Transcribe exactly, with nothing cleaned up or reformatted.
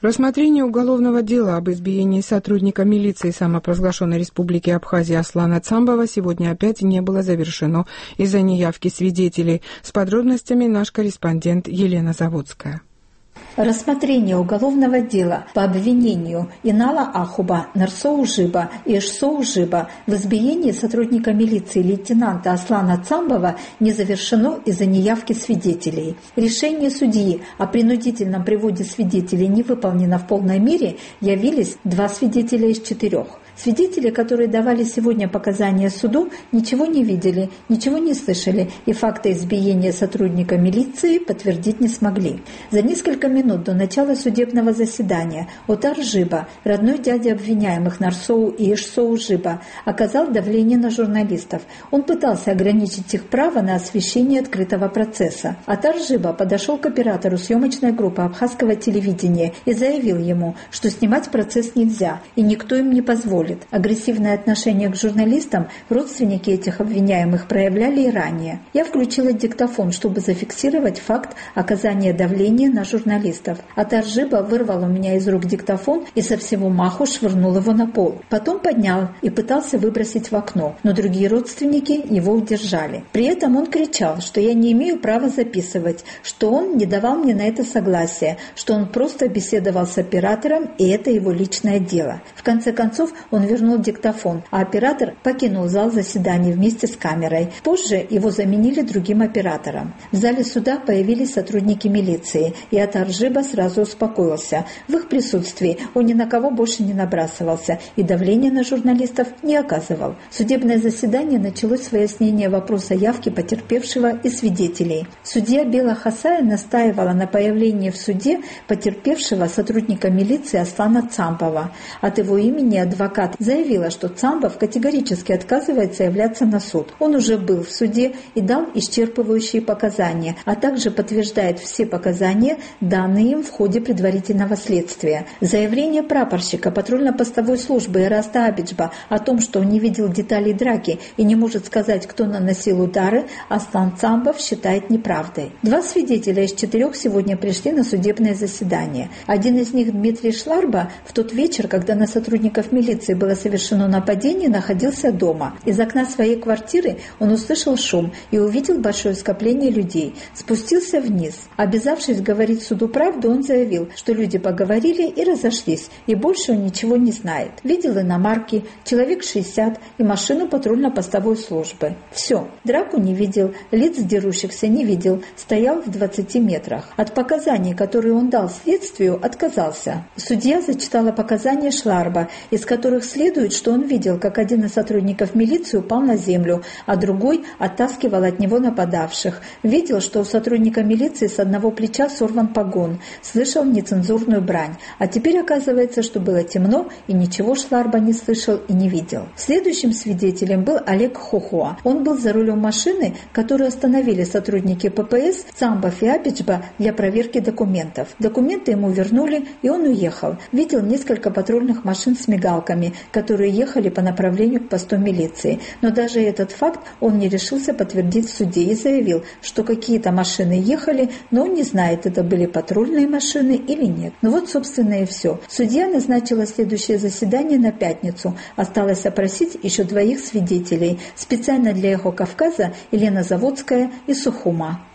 Рассмотрение уголовного дела об избиении сотрудника милиции самопровозглашенной республики Абхазия Аслана Цамбова сегодня опять не было завершено из-за неявки свидетелей. С подробностями наш корреспондент Елена Заводская. Рассмотрение уголовного дела по обвинению Инала Ахуба, Нарсоу Жиба и Эшсоу Жиба в избиении сотрудника милиции лейтенанта Аслана Цамбова не завершено из-за неявки свидетелей. Решение судьи о принудительном приводе свидетелей не выполнено в полной мере, явились два свидетеля из четырех. Свидетели, которые давали сегодня показания суду, ничего не видели, ничего не слышали и факты избиения сотрудника милиции подтвердить не смогли. За несколько минут до начала судебного заседания Отар Жиба, родной дядя обвиняемых Нарсоу и Эшсоу Жиба, оказал давление на журналистов. Он пытался ограничить их право на освещение открытого процесса. Отар Жиба подошел к оператору съемочной группы абхазского телевидения и заявил ему, что снимать процесс нельзя и никто им не позволит. Агрессивное отношение к журналистам родственники этих обвиняемых проявляли и ранее. Я включила диктофон, чтобы зафиксировать факт оказания давления на журналистов. Отар Жиба вырвал у меня из рук диктофон и со всего маху швырнул его на пол. Потом поднял и пытался выбросить в окно, но другие родственники его удержали. При этом он кричал, что я не имею права записывать, что он не давал мне на это согласия, что он просто беседовал с оператором и это его личное дело. В конце концов, он вернул диктофон, а оператор покинул зал заседаний вместе с камерой. Позже его заменили другим оператором. В зале суда появились сотрудники милиции, и Отар Жиба сразу успокоился. В их присутствии он ни на кого больше не набрасывался и давления на журналистов не оказывал. Судебное заседание началось с выяснения вопроса явки потерпевшего и свидетелей. Судья Бела Хасая настаивала на появлении в суде потерпевшего сотрудника милиции Аслана Цамбова. От его имени адвокат заявила, что Цамбов категорически отказывается являться на суд. Он уже был в суде и дал исчерпывающие показания, а также подтверждает все показания, данные им в ходе предварительного следствия. Заявление прапорщика патрульно-постовой службы Эраста Абиджба о том, что он не видел деталей драки и не может сказать, кто наносил удары, Аслан Цамбов считает неправдой. Два свидетеля из четырех сегодня пришли на судебное заседание. Один из них, Дмитрий Шларба, в тот вечер, когда на сотрудников милиции было совершено нападение, находился дома. Из окна своей квартиры он услышал шум и увидел большое скопление людей. Спустился вниз. Обязавшись говорить суду правду, он заявил, что люди поговорили и разошлись, и больше он ничего не знает. Видел иномарки, человек шестьдесят и машину патрульно-постовой службы. Все. Драку не видел, лиц дерущихся не видел, стоял в двадцати метрах. От показаний, которые он дал следствию, отказался. Судья зачитала показания Шларба, из которых следует, что он видел, как один из сотрудников милиции упал на землю, а другой оттаскивал от него нападавших. Видел, что у сотрудника милиции с одного плеча сорван погон. Слышал нецензурную брань. А теперь оказывается, что было темно, и ничего Шларба не слышал и не видел. Следующим свидетелем был Олег Хохуа. Он был за рулем машины, которую остановили сотрудники ППС Цамбов и Абиджба для проверки документов. Документы ему вернули, и он уехал. Видел несколько патрульных машин с мигалками, которые ехали по направлению к посту милиции. Но даже этот факт он не решился подтвердить в суде и заявил, что какие-то машины ехали, но он не знает, это были патрульные машины или нет. Ну вот, собственно, и все. Судья назначила следующее заседание на пятницу. Осталось опросить еще двоих свидетелей. Специально для «Эхо Кавказа» Елена Заводская и Сухума.